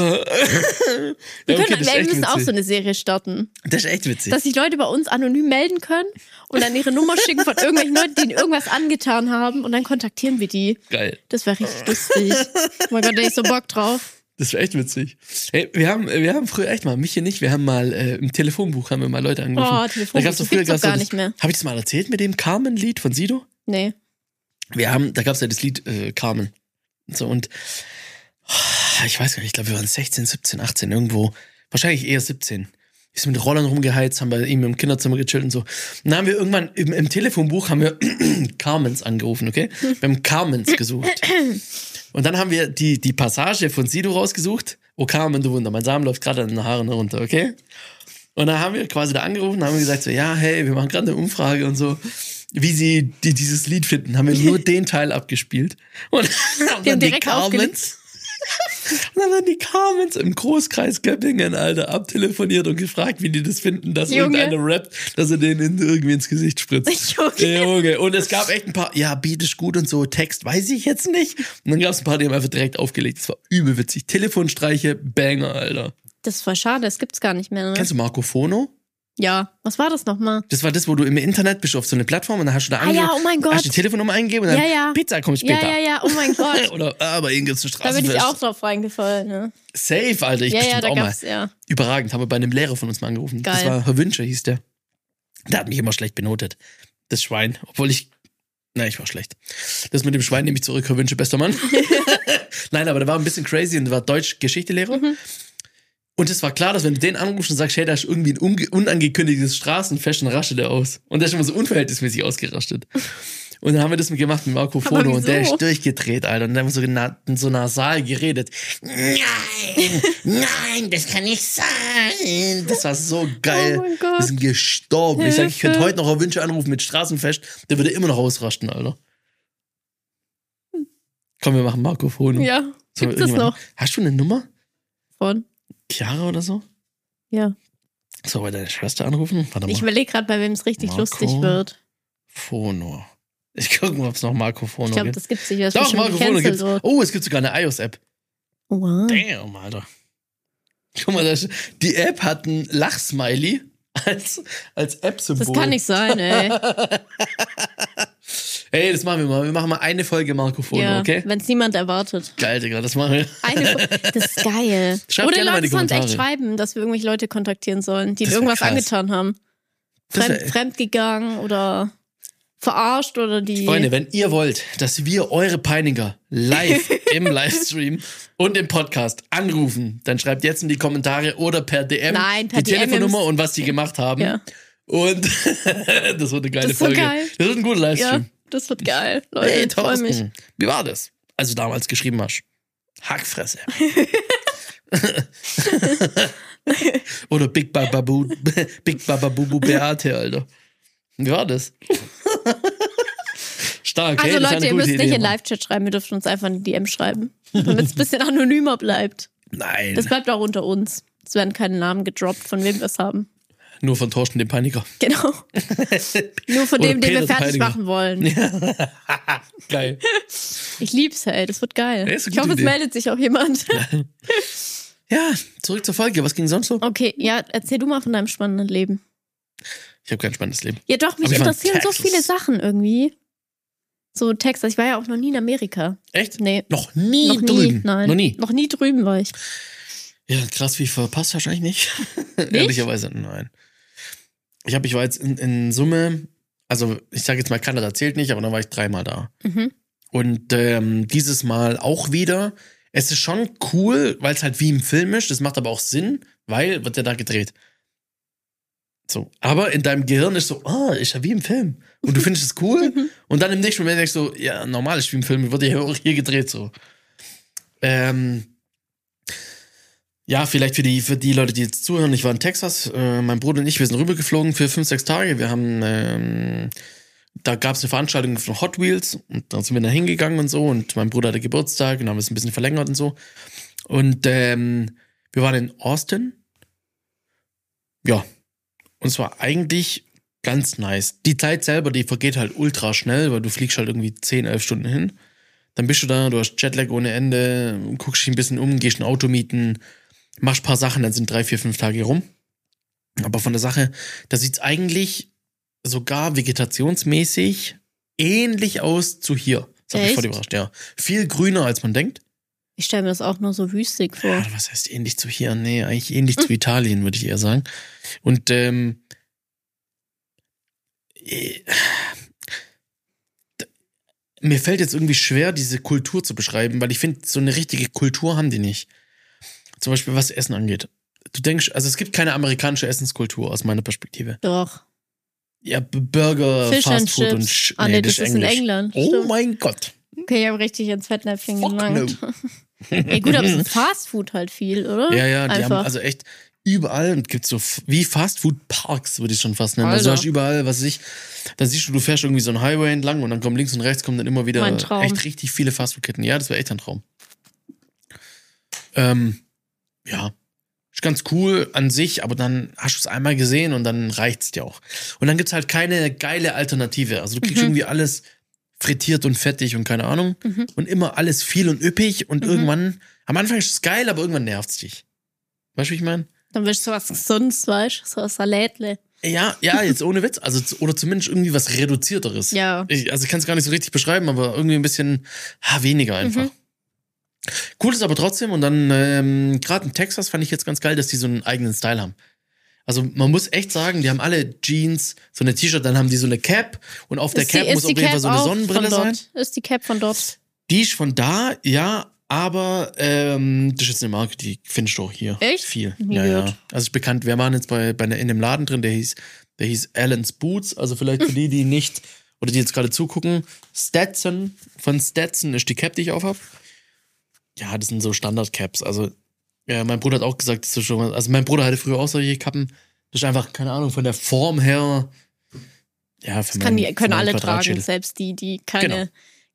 Wir müssen auch so eine Serie starten. Das ist echt witzig. Dass sich Leute bei uns anonym melden können und dann ihre Nummer schicken von irgendwelchen Leuten, die ihnen irgendwas angetan haben und dann kontaktieren wir die. Geil. Das wäre richtig lustig. Oh mein Gott, da hab ich so Bock drauf. Das wäre echt witzig. Hey, wir haben früher echt mal, mich hier nicht, wir haben mal im Telefonbuch haben wir mal Leute angerufen. Oh, Telefonbuch, gibt's doch gar nicht mehr. Habe ich das mal erzählt mit dem Carmen-Lied von Sido? Nee. Da gab es ja das Lied Carmen. So, und ich weiß gar nicht, ich glaube, wir waren 16, 17, 18 irgendwo, wahrscheinlich eher 17. Wir sind mit Rollern rumgeheizt, haben bei ihm im Kinderzimmer gechillt und so. Und dann haben wir irgendwann im Telefonbuch haben wir Carmens angerufen, okay? Wir haben Carmens gesucht. Und dann haben wir die Passage von Sido rausgesucht. Oh Carmen, du Wunder, mein Samen läuft gerade an den Haaren runter, okay? Und dann haben wir quasi da angerufen und haben gesagt so, ja, hey, wir machen gerade eine Umfrage und so, wie sie dieses Lied finden. Haben wir nur den Teil abgespielt. Und haben dann die Carmens und dann haben die Carmens im Großkreis Göppingen, Alter, abtelefoniert und gefragt, wie die das finden, dass irgendeiner rappt, dass er denen irgendwie ins Gesicht spritzt. Junge. Und es gab echt ein paar, ja, Beat ist gut und so, Text weiß ich jetzt nicht. Und dann gab es ein paar, die haben einfach direkt aufgelegt. Das war übel witzig. Telefonstreiche, Banger, Alter. Das ist voll schade, das gibt's gar nicht mehr. Ne? Kennst du Marco Fono? Ja, was war das nochmal? Das war das, wo du im Internet bist, auf so eine Plattform und dann hast du da oh mein Gott. Hast die Telefonnummer eingegeben und dann Pizza kommt später. Ja, oh mein Gott. Oder bei ihnen gibt's eine Da bin ich auch drauf reingefallen, ne? Safe, Alter, ich bestimmt da auch gab's, mal. Überragend, haben wir bei einem Lehrer von uns mal angerufen. Geil. Das war Herr Wünsche, hieß der. Der hat mich immer schlecht benotet. Das Schwein, obwohl ich war schlecht. Das mit dem Schwein nehme ich zurück, Herr Wünsche, bester Mann. Nein, aber der war ein bisschen crazy und war Deutsch-Geschichte-Lehrer. Und es war klar, dass wenn du den anrufst und sagst, hey, da ist irgendwie ein unangekündigtes Straßenfest, dann rastet der aus. Und der ist immer so unverhältnismäßig ausgerastet. Und dann haben wir das gemacht mit Marco Fono und der ist durchgedreht, Alter. Und der hat so nasal geredet. Nein, das kann nicht sein. Das war so geil. Oh mein Gott. Wir sind gestorben. Hilfe. Ich sag, ich könnte heute noch auf Wünsche anrufen mit Straßenfest. Der würde immer noch ausrasten, Alter. Komm, wir machen Marco Fono. Ja, gibt es noch. Hast du eine Nummer? Von? Chiara oder so? Ja. Soll wir deine Schwester anrufen? Warte mal. Ich überlege gerade, bei wem es richtig lustig wird. Fono. Ich gucke mal, ob es noch Marco Fono Ich glaube, gibt. das gibt es sicher. Doch, Marco Fono gibt's. Oh, es gibt sogar eine iOS-App. Wow. Damn, Alter. Guck mal, die App hat ein Lachsmiley als App-Symbol. Das kann nicht sein, ey. Hey, das machen wir mal. Wir machen mal eine Folge Marco Fono, Ja, okay? wenn es niemand erwartet. Geil, Digga, das machen wir. Das ist geil. Schreibt Oder gerne mal in Leute die sollen uns echt Kommentare. schreiben, dass wir irgendwelche Leute kontaktieren sollen, die Das ihnen wär irgendwas krass. angetan haben. Das wär- Fremdgegangen oder verarscht oder die... Freunde, wenn ihr wollt, dass wir eure Peiniger live im Livestream und im Podcast anrufen, dann schreibt jetzt in die Kommentare oder per DM Nein, per die DM, Telefonnummer und was die gemacht haben. Ja. Und das wird eine geile Das ist so Folge. geil. Das wird ein guter Ja, Livestream. das wird geil. Leute, Hey, ich freue mich. Thorsten, wie war das? Als du damals geschrieben hast. Hackfresse. Oder Big Bababu Beate, Alter. Wie war das? Stark, Also hey, das war Leute, eine ihr gute müsst Idee, nicht in Mann. Live-Chat schreiben, wir dürfen uns einfach in die DM schreiben. Damit es ein bisschen anonymer bleibt. Nein, Das bleibt auch unter uns. Es werden keine Namen gedroppt, von wem wir es haben. nur von Thorsten, dem Peiniger. Genau. Nur von Oder dem, den wir Peter fertig Peiniger. machen wollen. Geil. Ich lieb's, hey, das wird geil. Ja, ist eine Ich hoffe, gute es Idee. meldet sich auch jemand. Ja, zurück zur Folge. Was ging sonst so? Okay, ja, erzähl du mal von deinem spannenden Leben. Ich habe kein spannendes Leben. Ja doch, mich Aber ich war in interessieren so Texas. viele Sachen irgendwie. So Texas, ich war ja auch noch nie in Amerika. Echt? Nee. Noch nie Noch nie, drüben? nein. Noch nie? Noch nie drüben war ich. Ja, krass, wie verpasst wahrscheinlich nicht. Ehrlicherweise, nein. Ich war jetzt in Summe, also ich sage jetzt mal, Kanada zählt nicht, aber dann war ich 3-mal da. Und dieses Mal auch wieder. Es ist schon cool, weil es halt wie im Film ist. Das macht aber auch Sinn, weil wird ja da gedreht. So, aber in deinem Gehirn ist so, ist ja wie im Film. Und du findest es cool. Und dann im nächsten Moment denkst du, ja, normal ist wie im Film, wird ja auch hier gedreht so. Ja, vielleicht für die Leute, die jetzt zuhören, ich war in Texas, mein Bruder und ich, wir sind rübergeflogen für 5-6 Tage. Wir haben, da gab es eine Veranstaltung von Hot Wheels und dann sind wir da hingegangen und so und mein Bruder hatte Geburtstag und haben es ein bisschen verlängert und so. Und wir waren in Austin. Ja, und es war eigentlich ganz nice. Die Zeit selber, die vergeht halt ultra schnell, weil du fliegst halt irgendwie 10-11 Stunden hin. Dann bist du da, du hast Jetlag ohne Ende, guckst dich ein bisschen um, gehst ein Auto mieten, machst ein paar Sachen, dann sind 3, 4, 5 Tage rum. Aber von der Sache, da sieht's eigentlich sogar vegetationsmäßig ähnlich aus zu hier. Das hat mich voll überrascht, ja. Viel grüner, als man denkt. Ich stelle mir das auch nur so wüstig vor. Ja, was heißt ähnlich zu hier? Nee, eigentlich ähnlich zu Italien, würde ich eher sagen. Und mir fällt jetzt irgendwie schwer, diese Kultur zu beschreiben, weil ich finde, so eine richtige Kultur haben die nicht. Zum Beispiel, was Essen angeht. Du denkst, also es gibt keine amerikanische Essenskultur aus meiner Perspektive. Doch. Ja, Burger, Fish Fast and Food und Chips. Nee, das ist in England. Oh Stimmt. mein Gott. Okay, ich habe richtig ins Fettnäpfchen Fuck gelangt. Ey, gut, aber es ist Fast Food halt viel, oder? Ja, die Einfach. haben also echt überall und gibt so wie Fastfood-Parks, würde ich schon fast nennen. Also du hast überall, was weiß ich, dann siehst du fährst irgendwie so einen Highway entlang und dann kommen links und rechts kommen dann immer wieder echt richtig viele Fastfood-Ketten. Ja, das wäre echt ein Traum. Ja, ist ganz cool an sich, aber dann hast du es einmal gesehen und dann reicht's dir auch. Und dann gibt's halt keine geile Alternative. Also du kriegst irgendwie alles frittiert und fettig und keine Ahnung. Und immer alles viel und üppig und irgendwann, am Anfang ist es geil, aber irgendwann nervt's dich. Weißt du, wie ich meine? Dann willst du was Gesundes, weißt du? So ein Salätle. Ja, jetzt ohne Witz. Also, oder zumindest irgendwie was Reduzierteres. Ja. Ich kann es gar nicht so richtig beschreiben, aber irgendwie ein bisschen weniger einfach. Cool ist aber trotzdem. Und dann, gerade in Texas fand ich jetzt ganz geil, dass die so einen eigenen Style haben. Also man muss echt sagen, die haben alle Jeans, so eine T-Shirt, dann haben die so eine Cap und auf der Cap muss auf jeden Fall so eine Sonnenbrille sein. Ist die Cap von dort? Die ist von da, ja, aber das ist jetzt eine Marke, die findest du auch hier. Echt? Viel. Nie Ja. gehört. Also ist bekannt, wir waren jetzt in dem Laden drin, der hieß Allen's Boots, also vielleicht für die nicht, oder die jetzt gerade zugucken, Stetson, von Stetson ist die Cap, die ich aufhab. Ja, das sind so Standard-Caps, also mein Bruder hat auch gesagt, das ist schon, also mein Bruder hatte früher auch solche Kappen, das ist einfach, keine Ahnung, von der Form her, ja, für können alle tragen, selbst die keine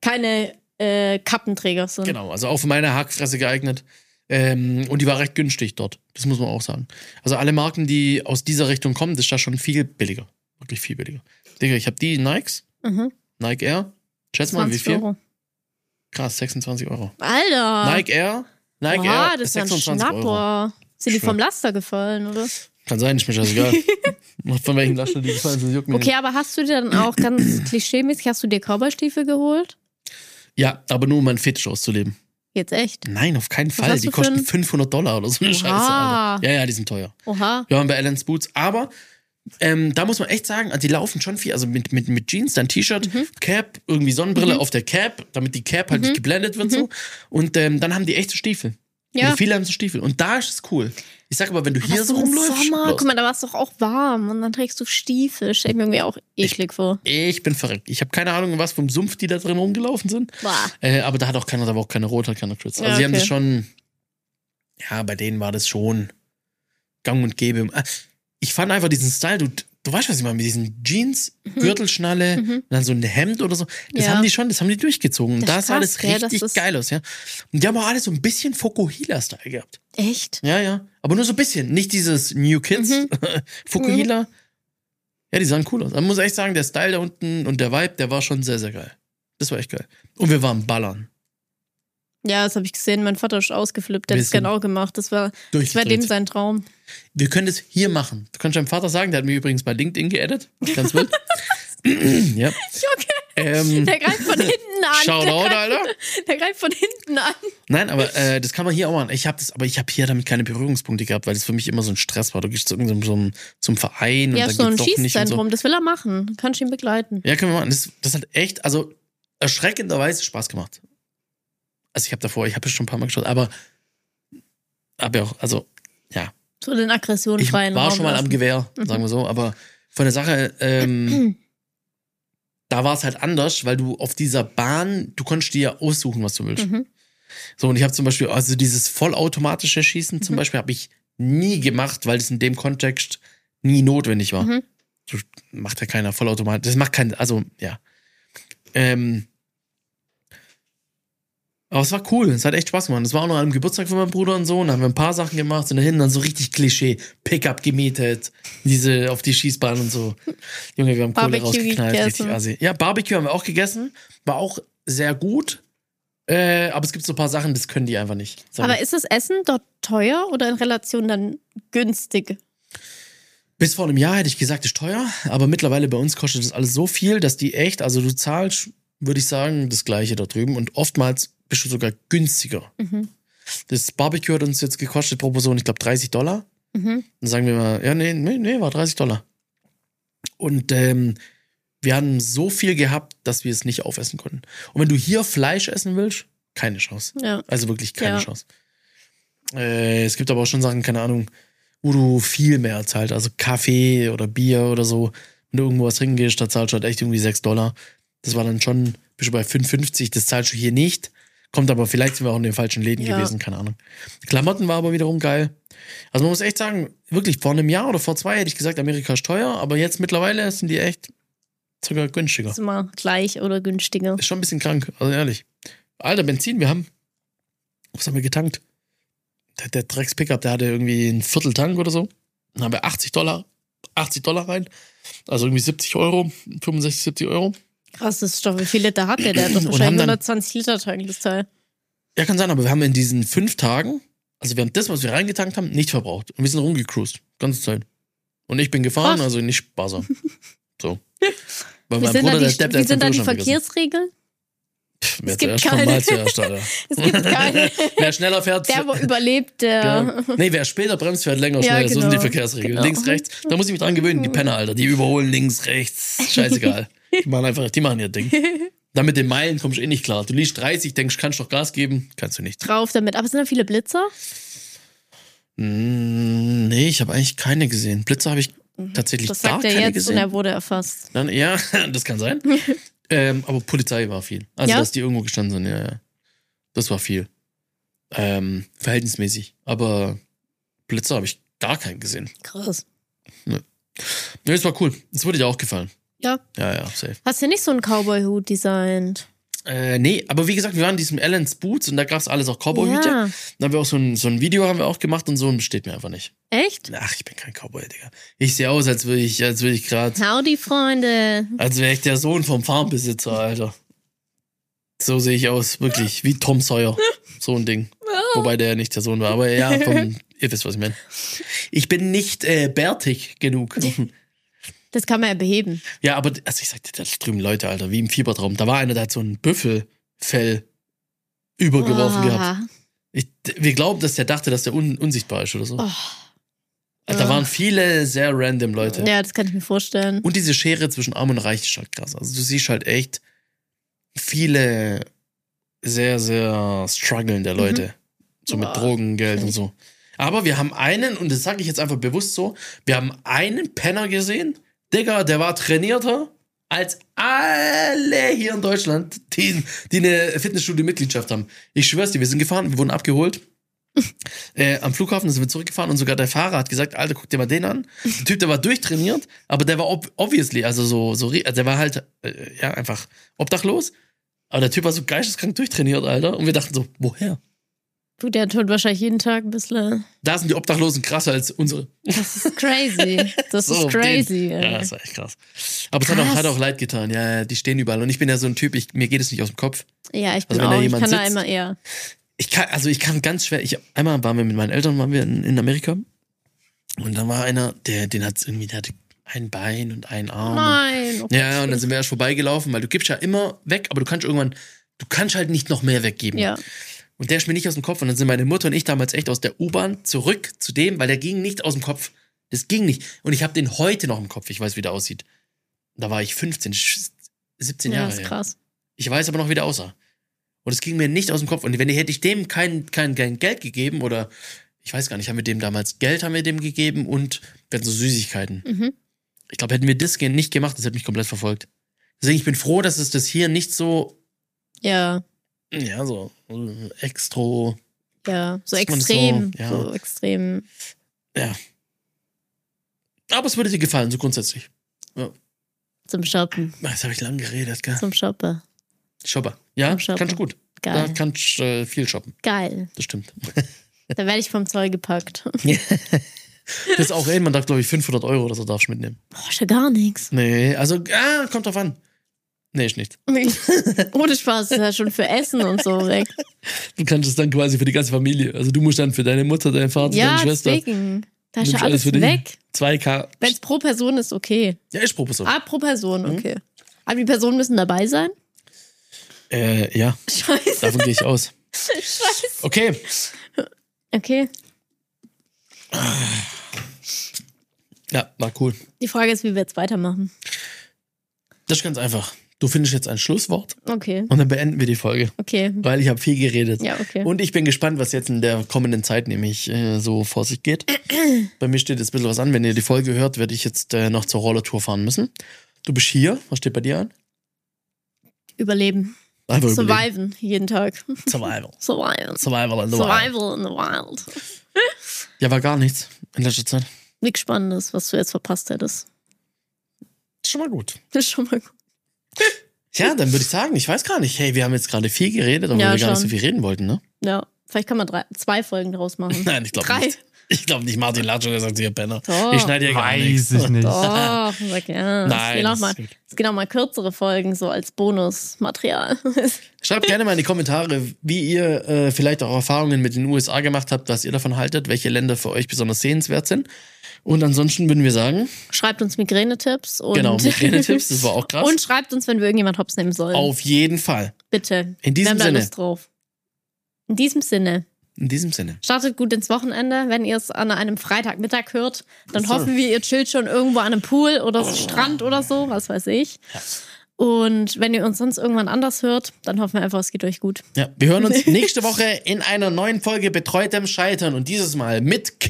Kappenträger sind. Genau, also auch für meine Hackfresse geeignet. Und die war recht günstig dort. Das muss man auch sagen. Also alle Marken, die aus dieser Richtung kommen, das ist da schon viel billiger. Wirklich viel billiger. Digga, ich habe die Nikes. Nike Air. Schätz mal, wie viel? Euro. Krass, 26 Euro. Alter. Nike Air, das ist 26 ein Schnapper. Euro. Sind die vom Laster gefallen, oder? Kann sein, ist mir scheißegal. Von welchem Laster die gefallen sind, juckt mir Okay, aber hast du dir dann auch ganz klischeemäßig, hast du dir Cowboystiefel geholt? Ja, aber nur um meinen Fetisch auszuleben. Jetzt echt? Nein, auf keinen Fall. hast Die du für kosten $500 oder so eine Scheiße, Alter. Ja, die sind teuer. Oha. Wir waren bei Allen's Boots, aber da muss man echt sagen, also die laufen schon viel, also mit Jeans, dann T-Shirt, Cap, irgendwie Sonnenbrille auf der Cap, damit die Cap halt nicht geblendet wird so. Und dann haben die echt so Stiefel. Ja. Und viele haben so Stiefel. Und da ist es cool. Ich sag aber, wenn du hier so im rumläufst. Sommer, guck mal, da war es doch auch warm und dann trägst du Stiefel. Stell ich mir irgendwie auch eklig vor. Ich bin verreckt. Ich habe keine Ahnung, was vom Sumpf die da drin rumgelaufen sind. Aber da war auch keine Rot, keine Schütze. Also Ja, sie haben okay. das schon, ja, bei denen war das schon gang und gäbe. Ich fand einfach diesen Style, du weißt, was ich meine, mit diesen Jeans, Gürtelschnalle, und dann so ein Hemd oder so. Das Ja. haben die durchgezogen. Und Das da ist sah krass, alles gell, richtig das ist- geil aus, ja. Und die haben auch alle so ein bisschen Fokuhila-Style gehabt. Echt? Ja. Aber nur so ein bisschen. Nicht dieses New Kids, Fukuhila. Ja, die sahen cool aus. Man muss echt sagen, der Style da unten und der Vibe, der war schon sehr, sehr geil. Das war echt geil. Und wir waren ballern. Ja, das habe ich gesehen. Mein Vater ist ausgeflippt. Der hat Wir es sind genau gemacht. Das war dem Durchgedreht. sein Traum. Wir können das hier machen. Du kannst deinem Vater sagen, der hat mir übrigens bei LinkedIn geaddet. Ganz wild. Ja. Der greift von hinten an. Shoutout, Alter. Der greift von hinten an. Nein, aber das kann man hier auch machen. Ich habe hier damit keine Berührungspunkte gehabt, weil das für mich immer so ein Stress war. Du gehst zu irgendeinem zum Verein Ja, und so dann ein geht's doch nicht und so. Schießzentrum, das will er machen. Kannst du ihn begleiten. Ja, können wir machen. Das hat echt, also erschreckenderweise Spaß gemacht. Also ich habe schon ein paar Mal geschaut, aber auch, also, ja. So den Aggressionen Ich freien war Raum schon mal am lassen. Gewehr, sagen wir so, aber von der Sache, da war es halt anders, weil du auf dieser Bahn, du konntest dir ja aussuchen, was du willst. So, und ich habe zum Beispiel, also dieses vollautomatische Schießen zum Beispiel, habe ich nie gemacht, weil es in dem Kontext nie notwendig war. So macht ja keiner vollautomatisch. Das macht keinen, also, ja. Aber es war cool, es hat echt Spaß gemacht. Es war auch noch an einem Geburtstag von meinem Bruder und so, und da haben wir ein paar Sachen gemacht und da hinten dann so richtig Klischee, Pickup gemietet, auf die Schießbahn und so. Junge, wir haben Kohle Barbecue rausgeknallt, gegessen. richtig assi. Ja, Barbecue haben wir auch gegessen, war auch sehr gut, aber es gibt so ein paar Sachen, das können die einfach nicht. Aber ist das Essen dort teuer oder in Relation dann günstig? Bis vor einem Jahr hätte ich gesagt, ist teuer, aber mittlerweile bei uns kostet das alles so viel, dass die echt, also du zahlst, würde ich sagen, das Gleiche da drüben und oftmals bist du sogar günstiger. Das Barbecue hat uns jetzt gekostet pro Person, ich glaube, $30. Dann sagen wir mal, ja, nee, war $30. Und wir haben so viel gehabt, dass wir es nicht aufessen konnten. Und wenn du hier Fleisch essen willst, keine Chance. Ja. Also wirklich keine Ja. Chance. Es gibt aber auch schon Sachen, keine Ahnung, wo du viel mehr zahlst, also Kaffee oder Bier oder so. Wenn du irgendwo was trinken gehst, da zahlst du halt echt irgendwie $6. Das war dann schon, bist du bei 5,50, das zahlst du hier nicht. Kommt aber, vielleicht sind wir auch in den falschen Läden gewesen, keine Ahnung. Klamotten war aber wiederum geil. Also man muss echt sagen, wirklich vor einem Jahr oder vor 2 hätte ich gesagt, Amerika ist teuer, aber jetzt mittlerweile sind die echt sogar günstiger. Ist immer gleich oder günstiger. Ist schon ein bisschen krank, also ehrlich. Alter, Benzin, was haben wir getankt? Der Drecks-Pickup, der hatte irgendwie ein Vierteltank oder so. Dann haben wir $80 rein. Also irgendwie 70 Euro, 65, 70 Euro. Krass, das ist doch, wie viele Liter hat der? Der hat doch Und haben wahrscheinlich dann- 120 Liter Tank, das Teil. Ja, kann sein, aber wir haben in diesen 5 Tagen, also wir haben das, was wir reingetankt haben, nicht verbraucht. Und wir sind rumgecruised, ganze Zeit. Und ich bin gefahren, Krass. also nicht sparsam. So. Weil Wie mein sind, Bruder, da der die, Depp, wie der hat sind da seinen die Führerschein vergessen. Verkehrsregeln? Wer Es gibt zuerst kommt, keine. mal zuerst, Alter. Es gibt keine. Wer schneller fährt, Der, wo überlebt, der. ja. Nee, wer später bremst, fährt länger Ja, schnell. So sind genau. die Verkehrsregeln. Genau. Links, rechts. Da muss ich mich dran gewöhnen, die Penner, Alter. Die überholen links, rechts. Scheißegal. Die machen ihr Ding. Dann mit den Meilen kommst du eh nicht klar. Du liegst 30, denkst, kannst doch Gas geben. Kannst du nicht. Drauf damit. Aber sind da viele Blitzer? Nee, ich habe eigentlich keine gesehen. Blitzer habe ich tatsächlich Das gar sagt er keine jetzt gesehen. und er wurde erfasst. Dann, ja, das kann sein. Aber Polizei war viel. Also, Ja? dass die irgendwo gestanden sind, ja. Das war viel. Verhältnismäßig. Aber Blitzer habe ich gar keinen gesehen. Krass. Nee, das war cool. Das würde dir auch gefallen. Ja. Ja, safe. Hast du nicht so einen Cowboy-Hut designt? Nee, aber wie gesagt, wir waren in diesem Allen's Boots und da gab es alles auch Cowboy-Hüte. Ja. Dann haben wir auch so ein Video haben wir auch gemacht und so und steht mir einfach nicht. Echt? Ach, ich bin kein Cowboy, Digga. Ich sehe aus, als würde ich gerade, Howdy, Freunde. als wäre ich der Sohn vom Farmbesitzer, Alter. So sehe ich aus, wirklich, wie Tom Sawyer. So ein Ding. Wobei der ja nicht der Sohn war, aber ja, ihr wisst, was ich meine. Ich bin nicht bärtig genug. Das kann man ja beheben. Ja, aber also ich sagte, da drüben Leute, Alter, wie im Fiebertraum. Da war einer, der hat so ein Büffelfell übergeworfen gehabt. Wir glauben, dass der dachte, dass der unsichtbar ist oder so. Oh. Also, da waren viele sehr random Leute. Ja, das kann ich mir vorstellen. Und diese Schere zwischen Arm und Reich ist halt krass. Also du siehst halt echt viele sehr, sehr strugglende Leute. So mit Boah. Drogen, Geld und so. Aber wir haben einen, und das sage ich jetzt einfach bewusst so, wir haben einen Penner gesehen, Digga, der war trainierter als alle hier in Deutschland, die eine Fitnessstudio-Mitgliedschaft haben. Ich schwör's dir, wir sind gefahren, wir wurden abgeholt. Am Flughafen sind wir zurückgefahren und sogar der Fahrer hat gesagt, Alter, guck dir mal den an. Der Typ, der war durchtrainiert, aber der war obviously, also der war halt, ja, einfach obdachlos. Aber der Typ war so geisteskrank durchtrainiert, Alter. Und wir dachten so, woher? Du, der tut wahrscheinlich jeden Tag ein bisschen. Da sind die Obdachlosen krasser als unsere. Das ist crazy. Das So, ist crazy. Ja, ey. das war echt krass. Aber es Krass. hat auch leid getan. Ja, die stehen überall. Und ich bin ja so ein Typ, mir geht es nicht aus dem Kopf. Ja, ich bin Also wenn da auch. Ich jemand kann da sitzt- immer eher. Ich kann ganz schwer, einmal waren wir mit meinen Eltern in Amerika. Und dann war einer, der hatte ein Bein und ein Arm. Nein. Oh Ja, und dann sind wir erst vorbeigelaufen, weil du gibst ja immer weg, aber du kannst halt nicht noch mehr weggeben. Ja. Und der ist mir nicht aus dem Kopf. Und dann sind meine Mutter und ich damals echt aus der U-Bahn zurück zu dem, weil der ging nicht aus dem Kopf. Das ging nicht. Und ich habe den heute noch im Kopf. Ich weiß, wie der aussieht. Da war ich 15, 17 Ja, Jahre ist her. krass. Ich weiß aber noch, wie der aussah. Und es ging mir nicht aus dem Kopf. Und hätte ich dem kein Geld gegeben oder ich weiß gar nicht, haben wir dem damals Geld gegeben und wir hatten so Süßigkeiten. Mhm. Ich glaube, hätten wir das nicht gemacht, das hätte mich komplett verfolgt. Deswegen, ich bin froh, dass es das hier nicht so, Ja, so extra, ja. So Dass man extrem. so, ja. So extrem. ja. Aber es würde dir gefallen, so grundsätzlich. Zum Shoppen. Das habe ich lang geredet, gell? Zum Shoppen. Shopper. Ja, Zum Shoppen. kannst du gut. Geil. Da kannst du viel shoppen. Geil. Das stimmt. Da werde ich vom Zoll gepackt. Das ist auch man darf, glaube ich, 500 € oder so darfst du mitnehmen. Boah, ist ja gar nichts. Nee, also, kommt drauf an. Nee, ist nicht. Ohne Spaß, ist ja schon für Essen und so weg. Du kannst es dann quasi für die ganze Familie. Also du musst dann für deine Mutter, deinen Vater, Ja, deine Schwester. deswegen. Da ist nimmst ja alles für dich. weg. 2K. Wenn es pro Person ist, okay. Ja, ist pro Person. Ah, pro Person, okay. Aber die Personen müssen dabei sein? Ja, Scheiße. davon gehe ich aus. Scheiße. Okay. Okay. Ja, war cool. Die Frage ist, wie wir jetzt weitermachen. Das ist ganz einfach. Du findest jetzt ein Schlusswort Okay. und dann beenden wir die Folge. Okay. Weil ich habe viel geredet. Ja, okay. Und ich bin gespannt, was jetzt in der kommenden Zeit nämlich so vor sich geht. Bei mir steht jetzt ein bisschen was an. Wenn ihr die Folge hört, werde ich jetzt noch zur Rollertour fahren müssen. Du bist hier. Was steht bei dir an? Überleben. Einfach überleben. Surviven, jeden Tag. Survival. Survival. Survival in the wild. Survival in the wild. Ja, war gar nichts in letzter Zeit. Nichts Spannendes, was du jetzt verpasst hättest. Ist schon mal gut. Das ist schon mal gut. Ja, dann würde ich sagen, ich weiß gar nicht. Hey, wir haben jetzt gerade viel geredet, obwohl Ja, wir gar nicht so schon. viel reden wollten, ne? Ja, vielleicht kann man 2 Folgen draus machen. Nein, ich glaube 3. nicht. Ich glaube nicht. Martin Latschuk gesagt, ihr Penner. Doch. Ich schneide ja gar nichts. Weiß ich nicht. Doch, sag ja. Nein, Es gehen auch mal kürzere Folgen, so als Bonusmaterial. Schreibt gerne mal in die Kommentare, wie ihr vielleicht auch Erfahrungen mit den USA gemacht habt, was ihr davon haltet, welche Länder für euch besonders sehenswert sind. Und ansonsten würden wir sagen, Schreibt uns Migränetipps. Und genau, Migränetipps, das war auch krass. Und schreibt uns, wenn wir irgendjemand hops nehmen sollen. Auf jeden Fall. Bitte. In diesem wir haben da Sinne. Lust drauf. In diesem Sinne. In diesem Sinne. Startet gut ins Wochenende. Wenn ihr es an einem Freitagmittag hört, dann So. hoffen wir, ihr chillt schon irgendwo an einem Pool oder Strand oder so, was weiß ich. Und wenn ihr uns sonst irgendwann anders hört, dann hoffen wir einfach, es geht euch gut. Ja, wir hören uns nächste Woche in einer neuen Folge Betreutem Scheitern und dieses Mal mit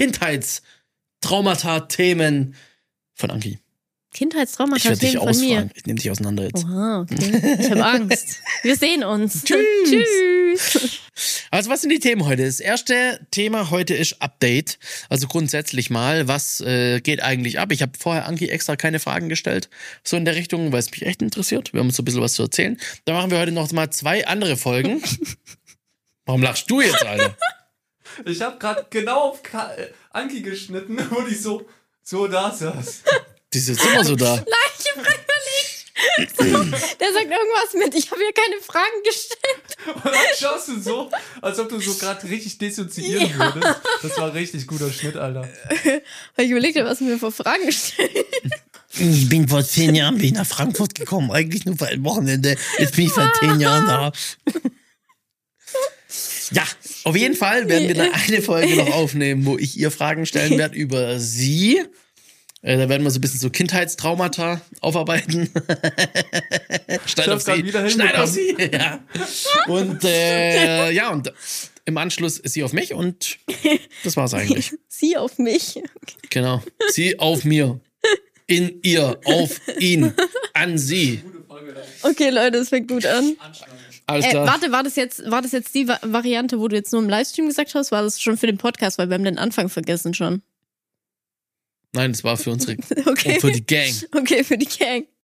Kindheitstraumata-Themen von Anki. Ich werde dich Kindheitstraumata-Themen von mir. ausfragen. Ich nehme dich auseinander jetzt. Oha, okay. Ich habe Angst. Wir sehen uns. Tschüss. Tschüss. Also was sind die Themen heute? Das erste Thema heute ist Update. Also grundsätzlich mal, was geht eigentlich ab? Ich habe vorher Anki extra keine Fragen gestellt, so in der Richtung, weil es mich echt interessiert. Wir haben uns so ein bisschen was zu erzählen. Da machen wir heute noch mal 2 andere Folgen. Warum lachst du jetzt, Alter? Ich habe gerade genau auf Anki geschnitten, wo die so da saß. Die ist jetzt immer so da. Nein, ich habe gerade überlegt. So, der sagt irgendwas mit, ich habe hier keine Fragen gestellt. Und dann schaust du so, als ob du so gerade richtig dissoziieren würdest. Das war ein richtig guter Schnitt, Alter. Weil ich überlegt habe, was du mir für Fragen gestellt. Ich bin vor 10 Jahren nach Frankfurt gekommen, eigentlich nur für ein Wochenende. Jetzt bin ich seit 10 Jahren da. Ja, auf jeden Fall werden wir dann eine Folge noch aufnehmen, wo ich ihr Fragen stellen werde über sie. Da werden wir so ein bisschen so Kindheitstraumata aufarbeiten. Schneid auf sie. wieder Schneid auf hinbekommen. sie. Ja. Und ja, und im Anschluss ist sie auf mich und das war's eigentlich. Sie auf mich. Genau. Sie auf mir. In ihr, auf ihn, an sie. Okay, Leute, es fängt gut an. Alles klar. Warte, war das jetzt die Variante, wo du jetzt nur im Livestream gesagt hast? War das schon für den Podcast? Weil wir haben den Anfang vergessen schon. Nein, das war für unsere, Okay. für die Gang. Okay, für die Gang.